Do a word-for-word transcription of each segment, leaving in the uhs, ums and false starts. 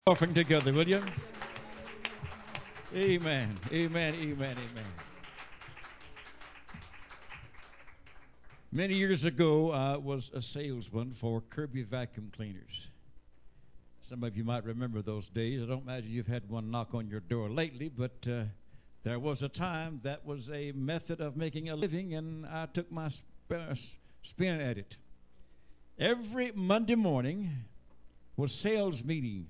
Offering together, will you? Amen. Amen. Amen. Amen. Many years ago, I was a salesman for Kirby vacuum cleaners. Some of you might remember those days. I don't imagine you've had one knock on your door lately, but uh, there was a time that was a method of making a living, and I took my sp- spin at it. Every Monday morning was sales meeting.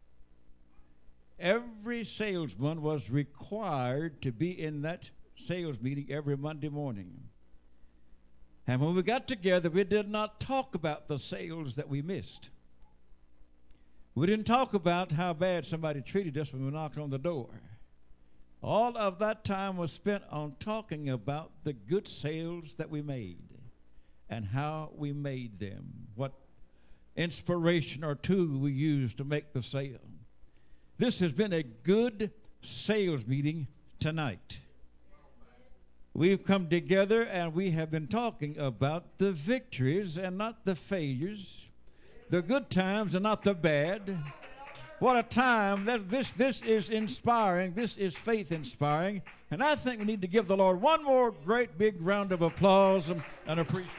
Every salesman was required to be in that sales meeting every Monday morning. And when we got together, we did not talk about the sales that we missed. We didn't talk about how bad somebody treated us when we knocked on the door. All of that time was spent on talking about the good sales that we made and how we made them, what inspiration or tool we used to make the sale. This has been a good sales meeting tonight. We've come together and we have been talking about the victories and not the failures, the good times and not the bad. What a time. That this this is inspiring. This is faith inspiring. And I think we need to give the Lord one more great big round of applause and, and appreciation.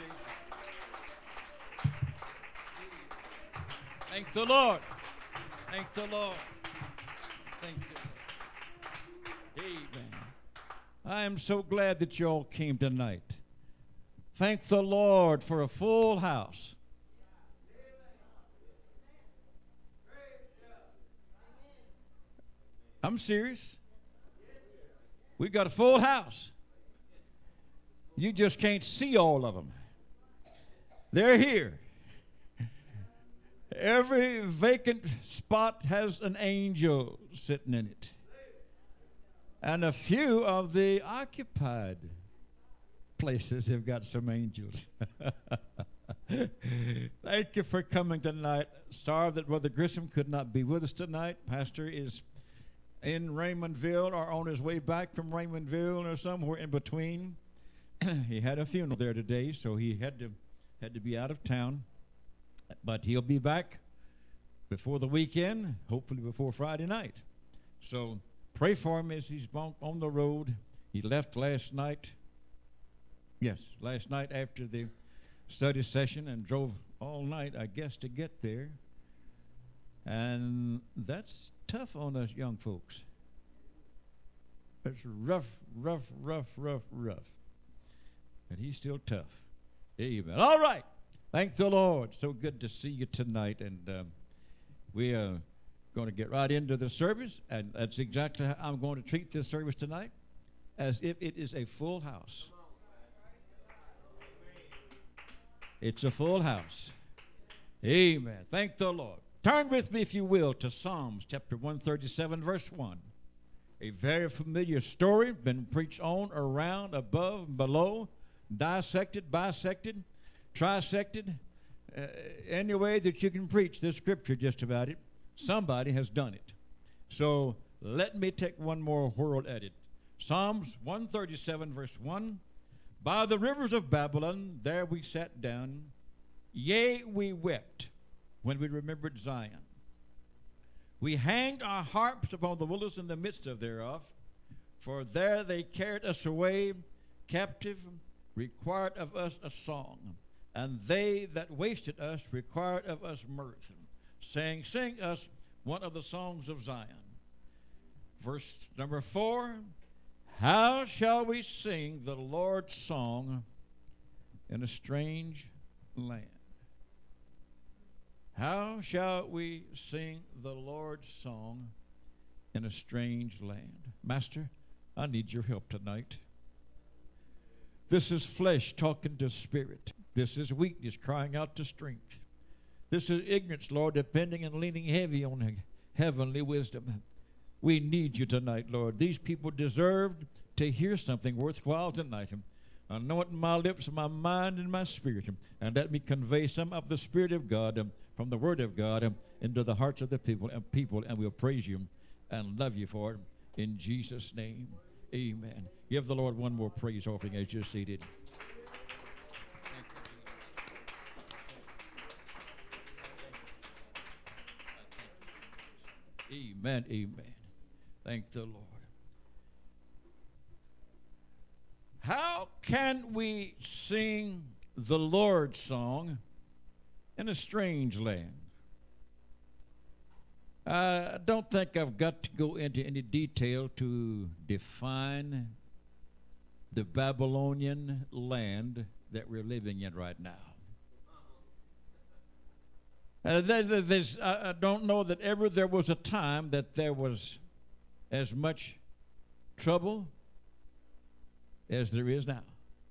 Thank the Lord. Thank the Lord. Thank you. Amen. I am so glad that you all came tonight. Thank the Lord for a full house. I'm serious. We got a full house. You just can't see all of them. They're here. Every vacant spot has an angel sitting in it. And a few of the occupied places have got some angels. Thank you for coming tonight. Sorry that Brother Grissom could not be with us tonight. Pastor is in Raymondville or on his way back from Raymondville or somewhere in between. He had a funeral there today, so he had to had to be out of town. But he'll be back before the weekend, hopefully before Friday night. So pray for him as he's on the road. He left last night. Yes, last night after the study session and drove all night, I guess, to get there. And that's tough on us young folks. It's rough, rough, rough, rough, rough. But he's still tough. Amen. All right. Thank the Lord. So good to see you tonight. And um, we are going to get right into the service. And that's exactly how I'm going to treat this service tonight, as if it is a full house. It's a full house. Amen. Thank the Lord. Turn with me, if you will, to Psalms chapter one thirty-seven, verse one. A very familiar story, been preached on, around, above, below, dissected, bisected, trisected. Uh, any way that you can preach this scripture just about it, somebody has done it. So let me take one more whirl at it. Psalms one thirty-seven, verse one. By the rivers of Babylon, there we sat down. Yea, we wept when we remembered Zion. We hanged our harps upon the willows in the midst of thereof, for there they carried us away captive, required of us a song, and they that wasted us required of us mirth, saying, sing us one of the songs of Zion. Verse number four, how shall we sing the Lord's song in a strange land? How shall we sing the Lord's song in a strange land? Master, I need your help tonight. This is flesh talking to spirit. This is weakness crying out to strength. This is ignorance, Lord, depending and leaning heavy on heavenly wisdom. We need you tonight, Lord. These people deserved to hear something worthwhile tonight. Anoint my lips, my mind, and my spirit, and let me convey some of the Spirit of God um, from the Word of God um, into the hearts of the people, and people, and we'll praise you and love you for it. In Jesus' name, amen. Give the Lord one more praise offering as you're seated. Amen, amen. Thank the Lord. How can we sing the Lord's song in a strange land? I don't think I've got to go into any detail to define the Babylonian land that we're living in right now. Uh, there, there's, I, I don't know that ever there was a time that there was as much trouble as there is now.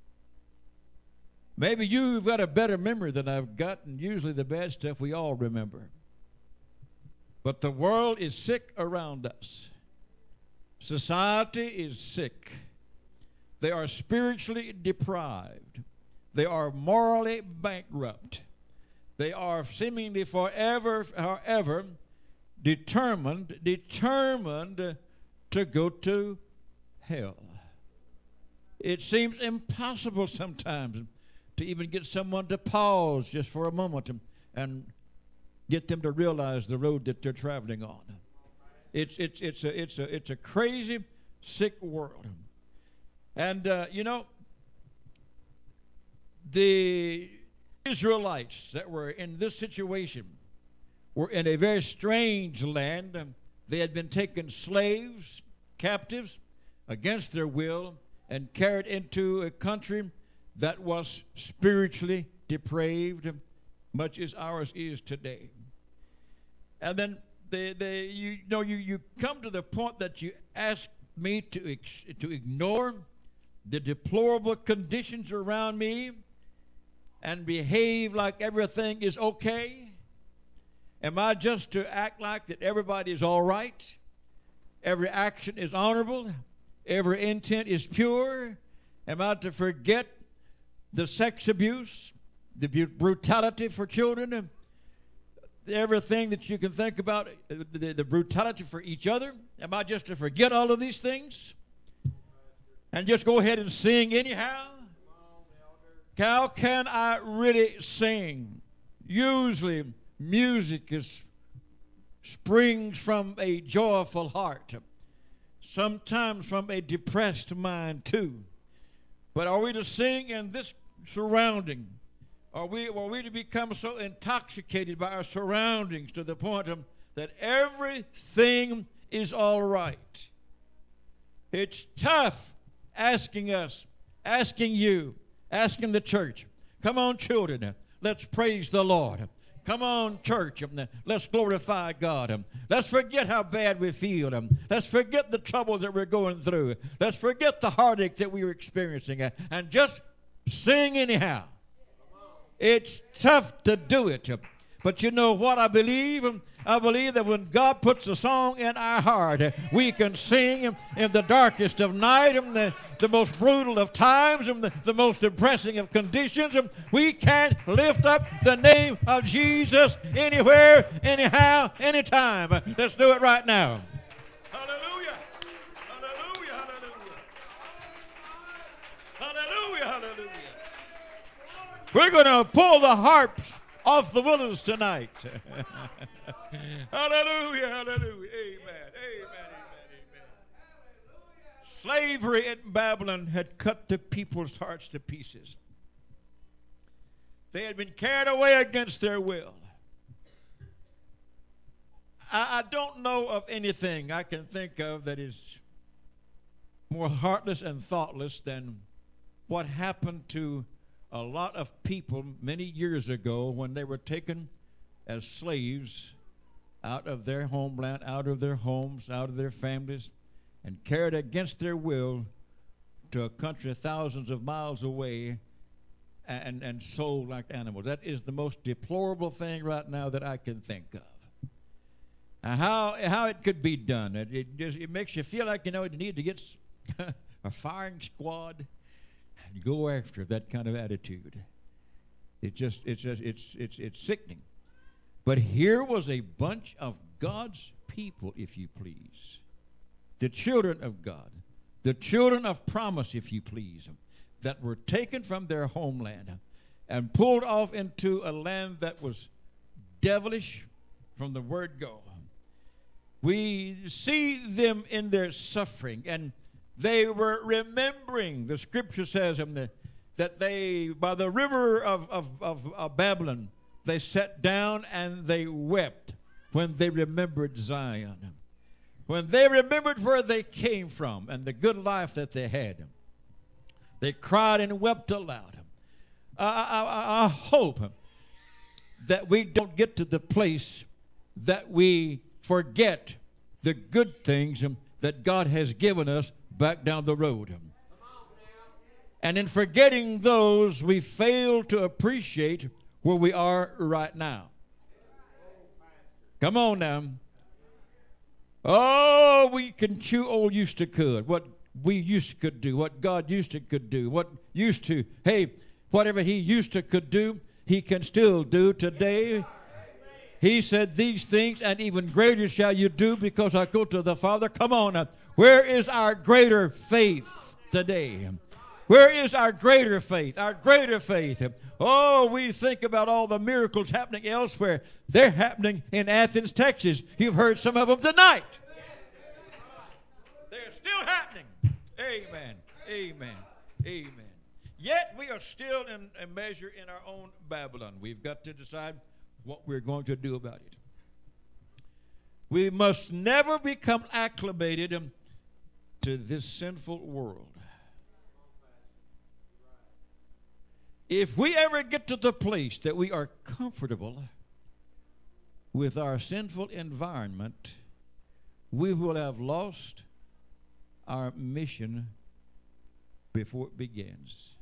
Maybe you've got a better memory than I've got, and usually the bad stuff we all remember. But the world is sick around us. Society is sick. They are spiritually deprived. They are morally bankrupt. They are seemingly forever, however, determined, determined to go to hell. It seems impossible sometimes to even get someone to pause just for a moment and, and get them to realize the road that they're traveling on. It's it's it's a it's a it's a crazy, sick world. And uh, you know, the Israelites that were in this situation were in a very strange land. They had been taken slaves, captives, against their will, and carried into a country that was spiritually depraved, much as ours is today. And then they, they, you know, you, you come to the point that you ask me to ex- to ignore the deplorable conditions around me and behave like everything is okay? Am I just to act like that everybody is all right? Every action is honorable? Every intent is pure? Am I to forget the sex abuse, the brutality for children, everything that you can think about, the, the brutality for each other? Am I just to forget all of these things and just go ahead and sing anyhow? How can I really sing? Usually, music is springs from a joyful heart, sometimes from a depressed mind too. But are we to sing in this surrounding? Are we, are we to become so intoxicated by our surroundings to the point of, that everything is all right? It's tough asking us, asking you, asking the church, come on, children, let's praise the Lord. Come on, church, let's glorify God. Let's forget how bad we feel. Let's forget the troubles that we're going through. Let's forget the heartache that we were experiencing and just sing anyhow. It's tough to do it. But you know what I believe? I believe that when God puts a song in our heart, we can sing in the darkest of night, in the, the most brutal of times, in the, the most depressing of conditions. We can lift up the name of Jesus anywhere, anyhow, anytime. Let's do it right now. Hallelujah. Hallelujah. Hallelujah. Hallelujah. Hallelujah. We're going to pull the harps off the willows tonight. Hallelujah, hallelujah. Amen, amen, amen, amen. Slavery in Babylon had cut the people's hearts to pieces. They had been carried away against their will. I, I don't know of anything I can think of that is more heartless and thoughtless than what happened to a lot of people many years ago when they were taken as slaves out of their homeland, out of their homes, out of their families, and carried against their will to a country thousands of miles away and, and sold like animals. That is the most deplorable thing right now that I can think of. Now, how how it could be done, it, it just it makes you feel like, you know, you need to get a firing squad and go after that kind of attitude. It just it's just it's it's it's sickening. But here was a bunch of God's people, if you please, the children of God, the children of promise, if you please, that were taken from their homeland and pulled off into a land that was devilish from the word go. We see them in their suffering, and they were remembering. The scripture says um, that that they, by the river of, of, of, of Babylon, they sat down and they wept when they remembered Zion. When they remembered where they came from and the good life that they had. They cried and wept aloud. I, I, I hope that we don't get to the place that we forget the good things that God has given us back down the road. And in forgetting those, we fail to appreciate where we are right now. Come on now. Oh, we can chew old used to could. What we used to could do, what God used to could do, what used to, hey, whatever he used to could do, he can still do today. He said these things and even greater shall you do because I go to the Father. Come on now. Where is our greater faith today? Where is our greater faith? Our greater faith. Oh, we think about all the miracles happening elsewhere. They're happening in Athens, Texas. You've heard some of them tonight. They're still happening. Amen. Amen. Amen. Yet we are still in a measure in our own Babylon. We've got to decide what we're going to do about it. We must never become acclimated to this sinful world. If we ever get to the place that we are comfortable with our sinful environment, we will have lost our mission before it begins.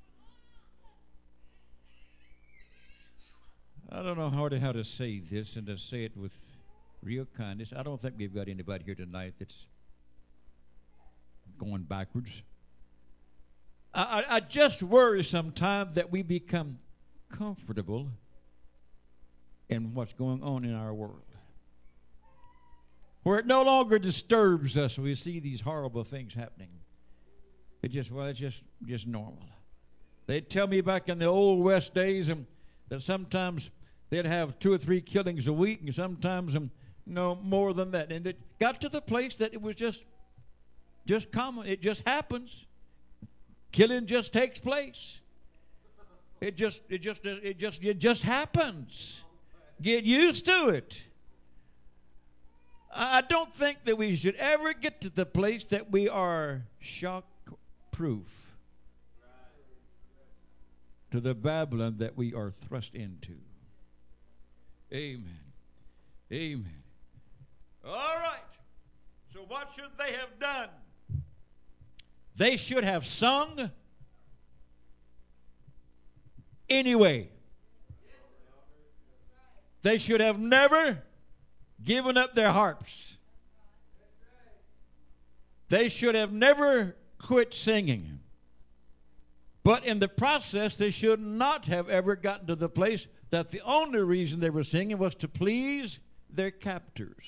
I don't know how to, how to say this and to say it with real kindness. I don't think we've got anybody here tonight that's going backwards. I, I, I just worry sometimes that we become comfortable in what's going on in our world, where it no longer disturbs us when we see these horrible things happening. It just, well, it's just, just normal. They'd tell me back in the old West days um, that sometimes they'd have two or three killings a week, and sometimes um, no more than that. And it got to the place that it was just, just common. It just happens. Killing just takes place. It just, it just, it just, it just happens. Get used to it. I don't think that we should ever get to the place that we are shock-proof to the Babylon that we are thrust into. Amen. Amen. All right. So what should they have done? They should have sung anyway. They should have never given up their harps. They should have never quit singing. But in the process, they should not have ever gotten to the place that the only reason they were singing was to please their captors.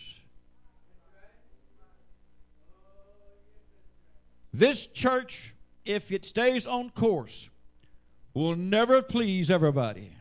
This church, if it stays on course, will never please everybody.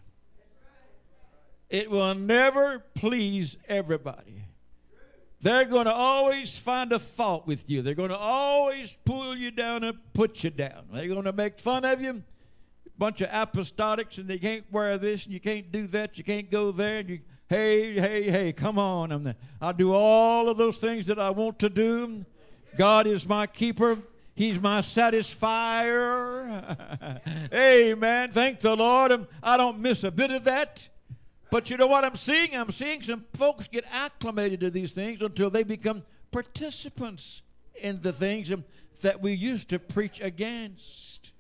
It will never please everybody. They're going to always find a fault with you. They're going to always pull you down and put you down. They're going to make fun of you. A bunch of apostolics, and they can't wear this, and you can't do that, you can't go there, and you, hey, hey, hey, come on. I'm the, I'll do all of those things that I want to do. God is my keeper. He's my satisfier. Amen. Thank the Lord. I don't miss a bit of that. But you know what I'm seeing? I'm seeing some folks get acclimated to these things until they become participants in the things that we used to preach against.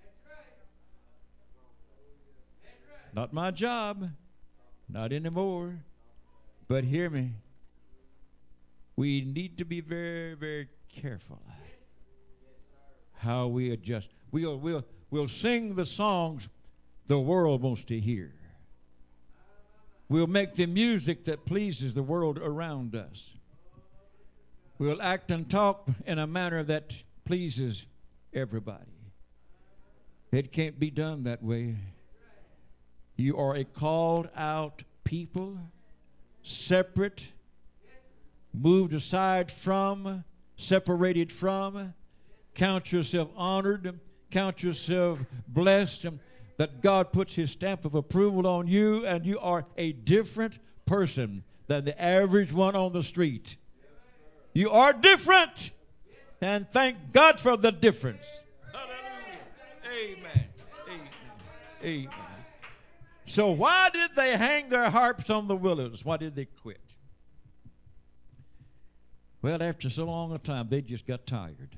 Not my job. Not anymore. But hear me. We need to be very, very careful how we adjust. We'll, we'll, we'll sing the songs the world wants to hear. We'll make the music that pleases the world around us. We'll act and talk in a manner that pleases everybody. It can't be done that way. You are a called out people, separate moved aside from, separated from. Count yourself honored. Count yourself blessed. That God puts his stamp of approval on you, and you are a different person than the average one on the street. You are different. And thank God for the difference. Hallelujah. Amen. Amen. Amen. So why did they hang their harps on the willows? Why did they quit? Well, after so long a time, they just got tired.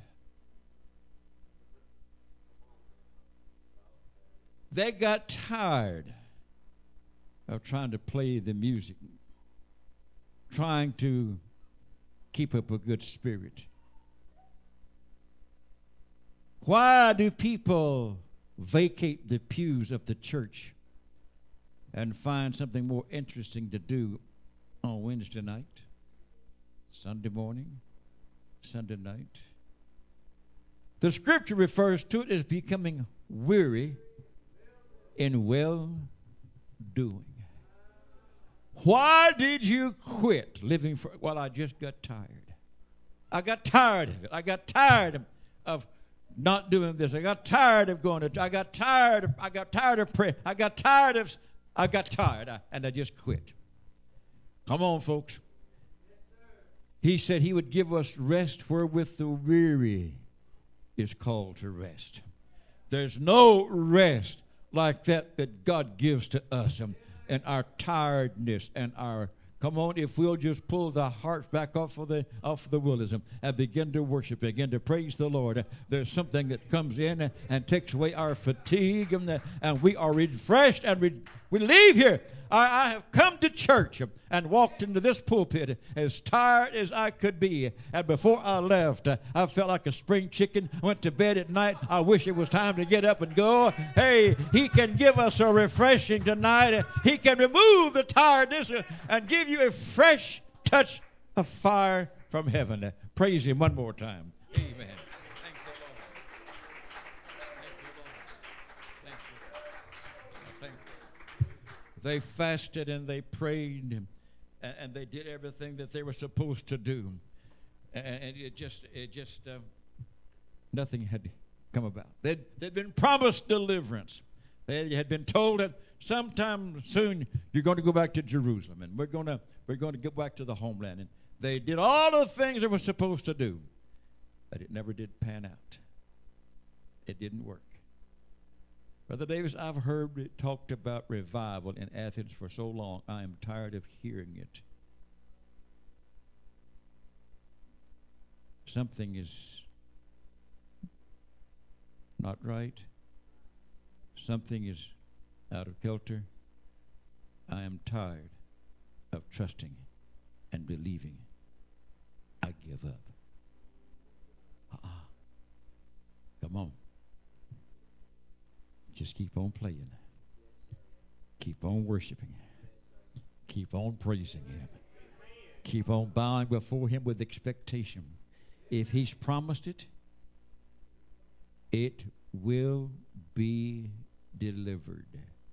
They got tired of trying to play the music, trying to keep up a good spirit. Why do people vacate the pews of the church and find something more interesting to do on Wednesday night, Sunday morning, Sunday night? The scripture refers to it as becoming weary in well-doing. Why did you quit living for? Well, I just got tired. I got tired of it. I got tired of, of not doing this. I got tired of going to. I got tired. Of, I got tired of praying. I got tired of. I got tired, I, and I just quit. Come on, folks. He said he would give us rest wherewith the weary is called to rest. There's no rest like that that God gives to us, and, and our tiredness and our. Come on, if we'll just pull the hearts back off of the off the wilderness and begin to worship, begin to praise the Lord, there's something that comes in and, and takes away our fatigue, and, the, and we are refreshed, and we, we leave here. I, I have come to church and walked into this pulpit as tired as I could be, and before I left, I felt like a spring chicken. Went to bed at night. I wish it was time to get up and go. Hey, he can give us a refreshing tonight. He can remove the tiredness and give you a fresh touch of fire from heaven. Praise him one more time. Amen. Thank the Lord. Thank you, Lord. Thank you. Thank you. They fasted and they prayed, and, and they did everything that they were supposed to do, and, and it just, it just, uh, nothing had come about. They'd, they'd been promised deliverance. They had been told that sometime soon you're going to go back to Jerusalem, and we're going to, we're going to go back to the homeland. And they did all the things they were supposed to do, but it never did pan out. It didn't work. Brother Davis, I've heard it talked about revival in Athens for so long, I am tired of hearing it. Something is not right. Something is out of kilter. I am tired of trusting and believing. I give up. Uh-uh. Come on. Just keep on playing. Keep on worshiping. Keep on praising him. Keep on bowing before him with expectation. If he's promised it, it will be delivered.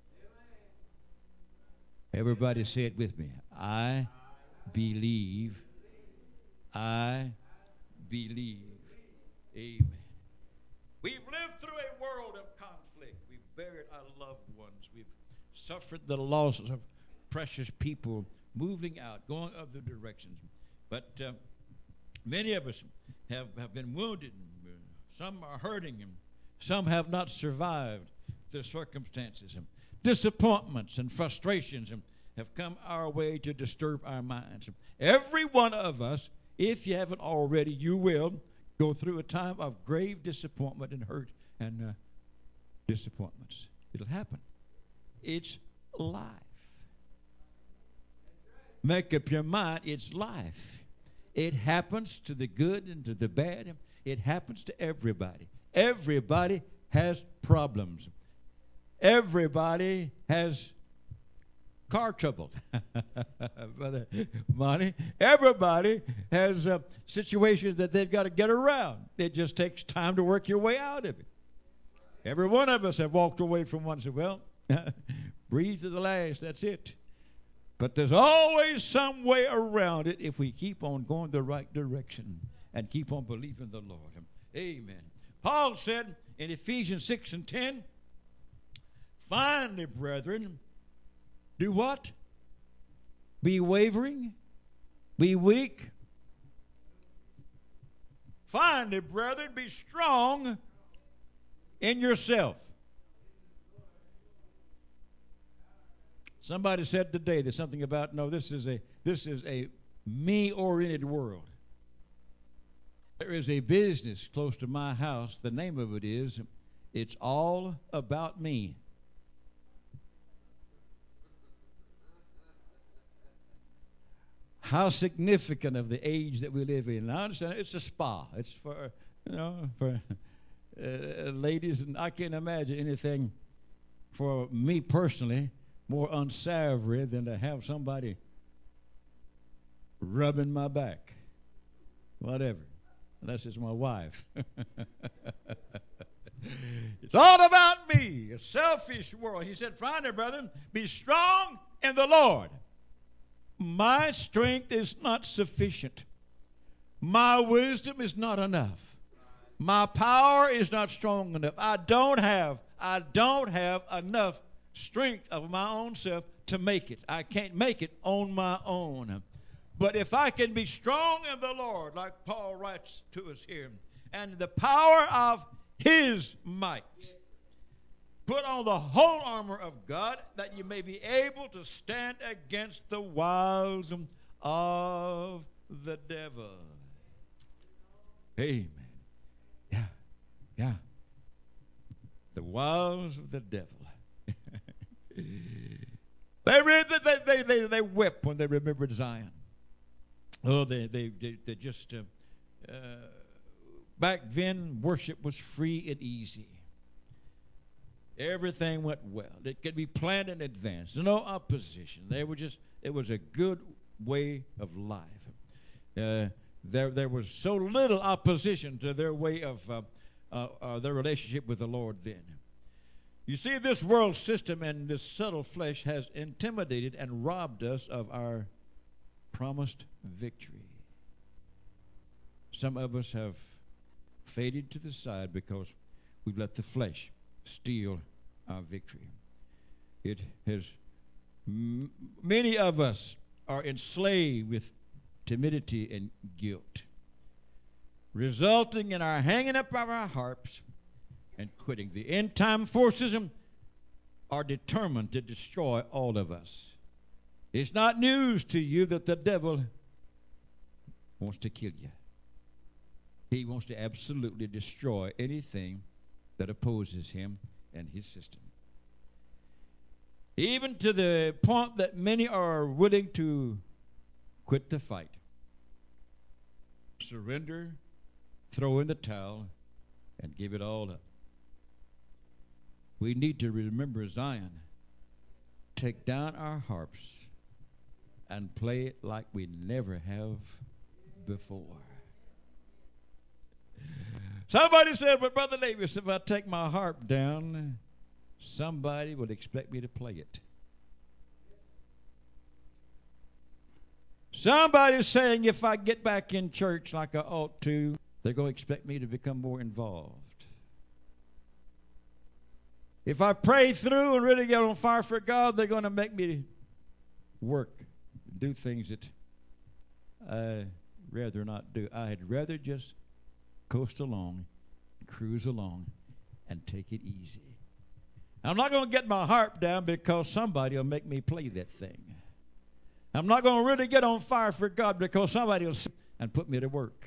Everybody say it with me. I believe. I believe. Amen. We've lived through a world of conflict. We've buried our loved ones. We've suffered the losses of precious people moving out, going other directions. But uh, many of us have, have been wounded. Some are hurting, and some have not survived the circumstances. And disappointments and frustrations have come our way to disturb our minds. Every one of us, if you haven't already, you will go through a time of grave disappointment and hurt and uh, disappointments. It'll happen. It's life. Make up your mind, it's life. It happens to the good and to the bad. It happens to everybody. Everybody has problems. Everybody has car trouble. Brother Monty, everybody has uh, situations that they've got to get around. It just takes time to work your way out of it. Every one of us have walked away from one and said, well, breathe to the last, that's it. But there's always some way around it if we keep on going the right direction and keep on believing the Lord. Amen. Paul said in Ephesians six and ten, finally, brethren, do what? Be wavering? Be weak? Finally, brethren, be strong in yourself. Somebody said today there's something about, no, this is a this is a me-oriented world. There is a business close to my house. The name of it is, It's All About Me. How significant of the age that we live in. I understand it's a spa. It's for, you know, for uh, ladies, and I can't imagine anything for me personally more unsavory than to have somebody rubbing my back. Whatever. Unless it's my wife. It's all about me. A selfish world. He said, finally, brethren, be strong in the Lord. My strength is not sufficient. My wisdom is not enough. My power is not strong enough. I don't have, I don't have enough strength of my own self to make it. I can't make it on my own. But if I can be strong in the Lord, like Paul writes to us here, and the power of His might, put on the whole armor of God, that you may be able to stand against the wiles of the devil. Amen. Yeah, yeah. The wiles of the devil. they, they, they, they, they wept when they remembered Zion. Oh, they, they, they, they just, uh, uh, back then, worship was free and easy. Everything went well. It could be planned in advance. No opposition. They were just, it was a good way of life. Uh, there, there was so little opposition to their way of, uh, uh, uh, their relationship with the Lord then. You see, this world system and this subtle flesh has intimidated and robbed us of our promised victory. Some of us have faded to the side because we've let the flesh steal our victory. It has, m- many of us are enslaved with timidity and guilt, resulting in our hanging up of our harps and quitting. The end time forces are determined to destroy all of us. It's not news to you that the devil wants to kill you. He wants to absolutely destroy anything that opposes him and his system. Even to the point that many are willing to quit the fight, surrender, throw in the towel, and give it all up. We need to remember Zion, take down our harps, and play it like we never have before. Somebody said, but Brother Davis, if I take my harp down, somebody will expect me to play it. Somebody's saying if I get back in church like I ought to, they're going to expect me to become more involved. If I pray through and really get on fire for God, they're going to make me work, do things that I'd rather not do. I'd rather just coast along, cruise along, and take it easy. I'm not going to get my harp down because somebody will make me play that thing. I'm not going to really get on fire for God because somebody will sit and put me to work.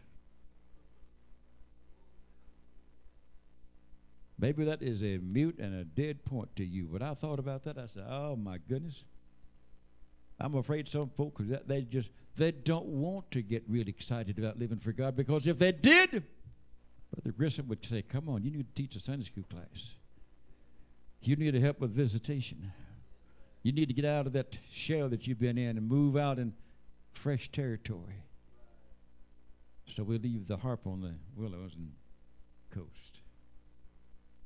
Maybe that is a mute and a dead point to you, but I thought about that. I said, oh, my goodness. I'm afraid some folks, they just, they don't want to get real excited about living for God, because if they did, Brother Grissom would say, come on, you need to teach a Sunday school class. You need to help with visitation. You need to get out of that shell that you've been in and move out in fresh territory. So we leave the harp on the willows and coast.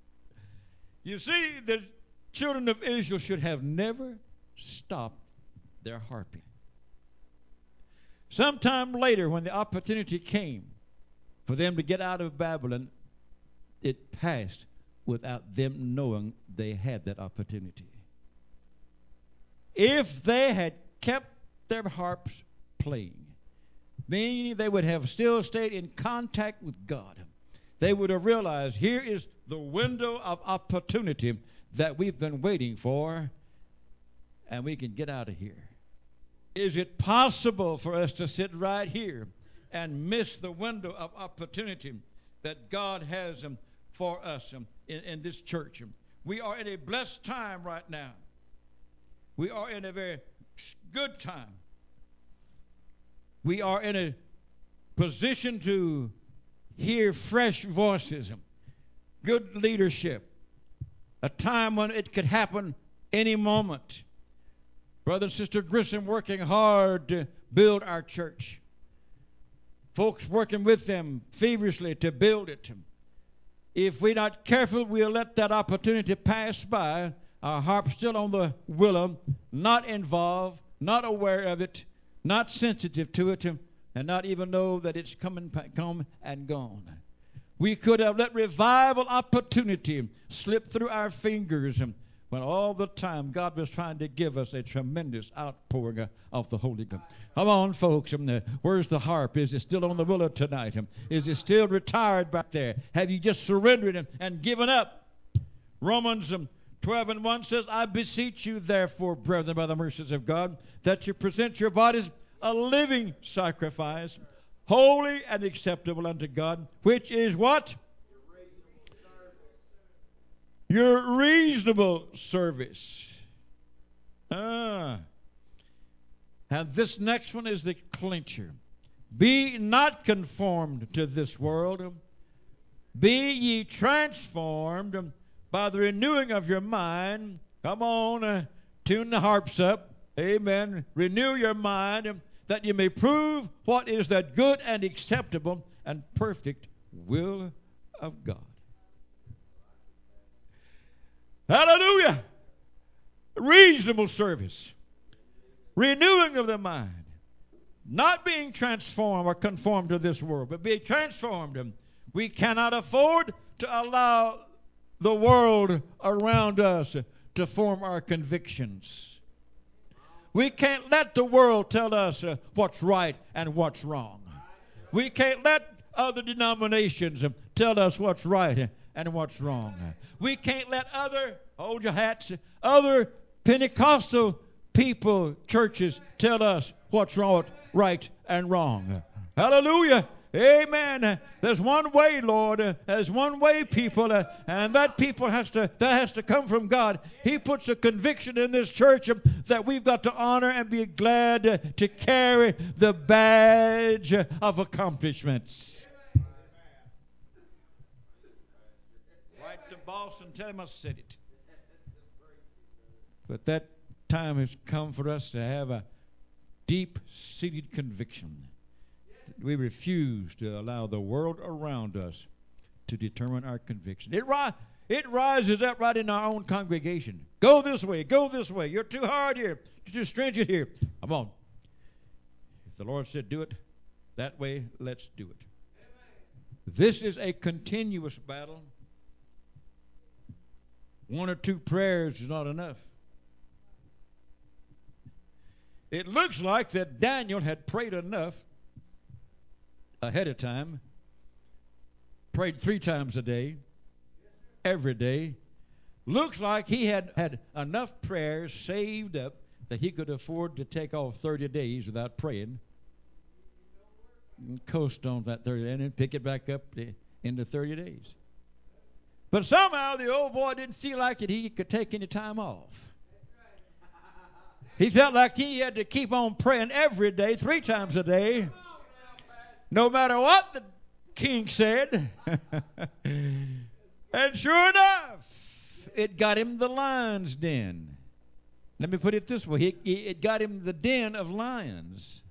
You see, the children of Israel should have never stopped They're harping. Sometime later, when the opportunity came for them to get out of Babylon, it passed without them knowing they had that opportunity. If they had kept their harps playing, meaning they would have still stayed in contact with God, they would have realized here is the window of opportunity that we've been waiting for, and we can get out of here. Is it possible for us to sit right here and miss the window of opportunity that God has um, for us um, in, in this church? We are in a blessed time right now. We are in a very good time. We are in a position to hear fresh voices, good leadership, a time when it could happen any moment. Brother and Sister Grissom working hard to build our church. Folks working with them feverishly to build it. If we're not careful, we'll let that opportunity pass by. Our harp still on the willow, not involved, not aware of it, not sensitive to it, and not even know that it's coming, come and gone. We could have let revival opportunity slip through our fingers when all the time God was trying to give us a tremendous outpouring of the Holy Ghost. Come on, folks. Where's the harp? Is it still on the willow tonight? Is it still retired back there? Have you just surrendered and given up? Romans twelve and one says, I beseech you, therefore, brethren, by the mercies of God, that you present your bodies a living sacrifice, holy and acceptable unto God, which is what? Your reasonable service. Ah. And this next one is the clincher. Be not conformed to this world. Be ye transformed by the renewing of your mind. Come on, uh, tune the harps up. Amen. Renew your mind that you may prove what is that good and acceptable and perfect will of God. Hallelujah. Reasonable service. Renewing of the mind. Not being transformed or conformed to this world, but being transformed. We cannot afford to allow the world around us to form our convictions. We can't let the world tell us uh, what's right and what's wrong. We can't let other denominations uh, tell us what's right and what's wrong. We can't let other, hold your hats, other Pentecostal people, churches, tell us what's wrong, right and wrong. Hallelujah. Amen. There's one way, Lord. There's one way, people, uh, and that people has to that has to come from God. He puts a conviction in this church uh, that we've got to honor and be glad uh, to carry the badge of accomplishments. Write the boss and tell him I said it. But that time has come for us to have a deep-seated conviction. We refuse to allow the world around us to determine our conviction. It, ri- it rises up right in our own congregation. Go this way, go this way. You're too hard here. You're too stringent here. Come on. If the Lord said do it that way, let's do it. Amen. This is a continuous battle. One or two prayers is not enough. It looks like that Daniel had prayed enough ahead of time, prayed three times a day, every day. Looks like he had had enough prayers saved up that he could afford to take off thirty days without praying and coast on that thirty and then pick it back up into thirty days. But somehow the old boy didn't feel like it. He could take any time off. He felt like he had to keep on praying every day, three times a day. No matter what the king said. And sure enough, it got him the lion's den. Let me put it this way. It, it got him the den of lions.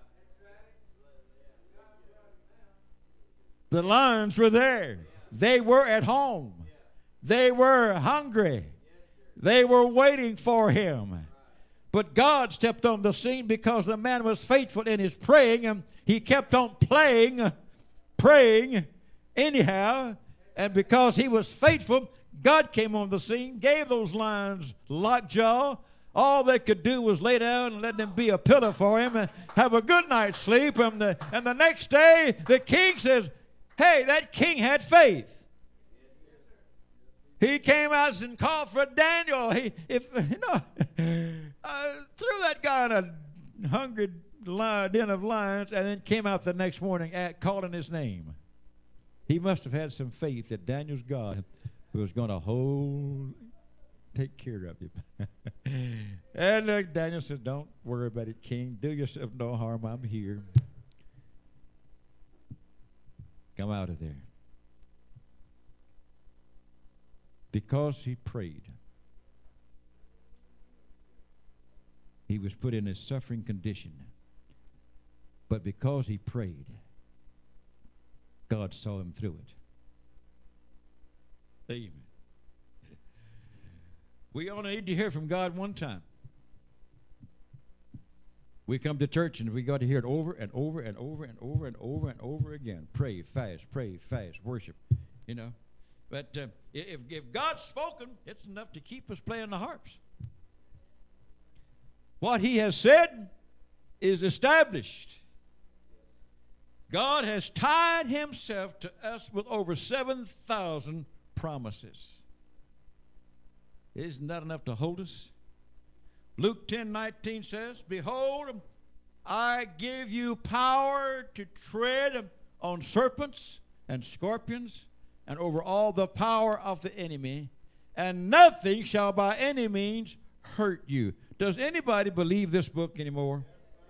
The lions were there. They were at home. They were hungry. They were waiting for him. But God stepped on the scene because the man was faithful in his praying, and he kept on playing, praying anyhow. And because he was faithful, God came on the scene, gave those lions lockjaw. All they could do was lay down and let them be a pillow for him and have a good night's sleep. And the, and the next day, the king says, hey, that king had faith. He came out and called for Daniel. He, if you know, uh, threw that guy in a hungry lion, den of lions, and then came out the next morning at, calling his name. He must have had some faith that Daniel's God was going to hold, take care of him. And uh, Daniel said, "Don't worry about it, King. Do yourself no harm. I'm here. Come out of there." Because he prayed, he was put in a suffering condition. But because he prayed, God saw him through it. Amen. We only need to hear from God one time. We come to church and we got to hear it over and over and over and over and over and over again. Pray, fast, pray, fast, worship, you know. But uh, if, if God's spoken, it's enough to keep us playing the harps. What he has said is established. God has tied himself to us with over seven thousand promises. Isn't that enough to hold us? Luke ten nineteen says, "Behold, I give you power to tread on serpents and scorpions and over all the power of the enemy, and nothing shall by any means hurt you." Does anybody believe this book anymore?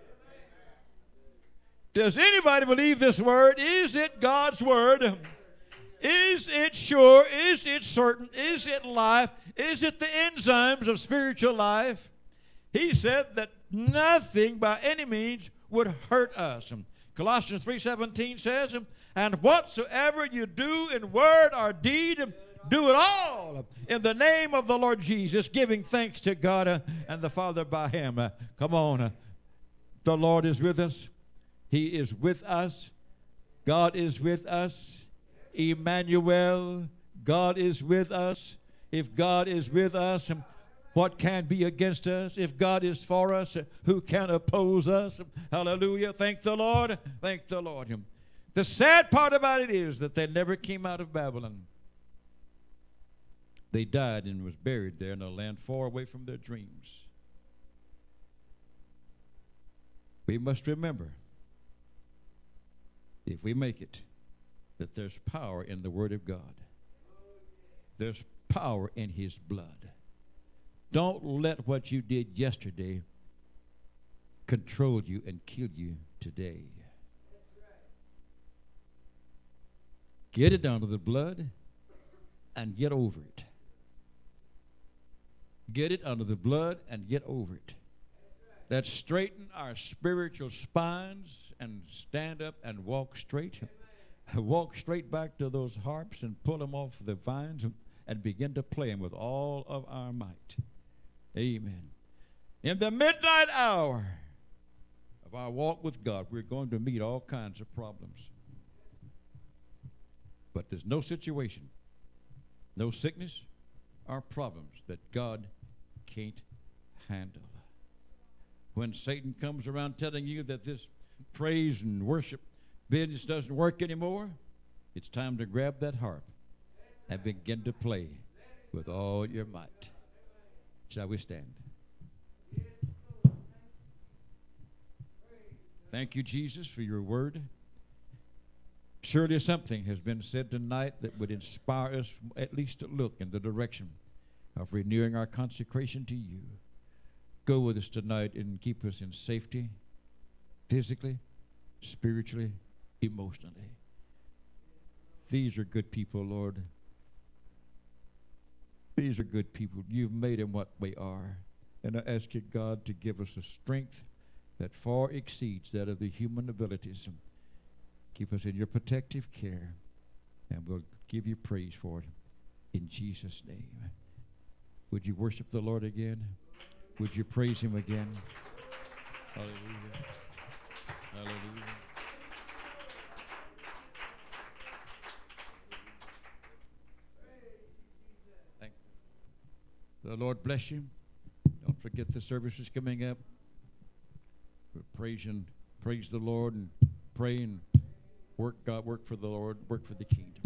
Does anybody believe this word? Is it God's word? Is it sure? Is it certain? Is it life? Is it the enzymes of spiritual life? He said that nothing by any means would hurt us. Colossians three seventeen says, "And whatsoever you do in word or deed, do it all in the name of the Lord Jesus, giving thanks to God uh, and the Father by him." Uh, come on. Uh, the Lord is with us. He is with us. God is with us. Emmanuel, God is with us. If God is with us, what can be against us? If God is for us, who can oppose us? Hallelujah. Thank the Lord. Thank the Lord. The sad part about it is that they never came out of Babylon. They died and was buried there in a land far away from their dreams. We must remember, if we make it, that there's power in the Word of God. There's power in His blood. Don't let what you did yesterday control you and kill you today. Get it under the blood and get over it. Get it under the blood and get over it. Let's straighten our spiritual spines and stand up and walk straight. Walk straight back to those harps and pull them off the vines and, and begin to play them with all of our might. Amen. In the midnight hour of our walk with God, we're going to meet all kinds of problems. But there's no situation, no sickness or problems that God can't handle. When Satan comes around telling you that this praise and worship business doesn't work anymore, it's time to grab that harp and begin to play with all your might. Shall we stand? Thank you, Jesus, for your word. Surely something has been said tonight that would inspire us at least to look in the direction of renewing our consecration to you. Go with us tonight and keep us in safety, physically, spiritually, emotionally. These are good people, Lord. These are good people. You've made them what we are. And I ask you, God, to give us a strength that far exceeds that of the human abilities. Keep us in your protective care, and we'll give you praise for it in Jesus' name. Would you worship the Lord again? Would you praise him again? Hallelujah. Hallelujah. Thank you. The Lord bless you. Don't forget the service is coming up. We're praising, praise the Lord and pray and work God, work for the Lord, work for the kingdom.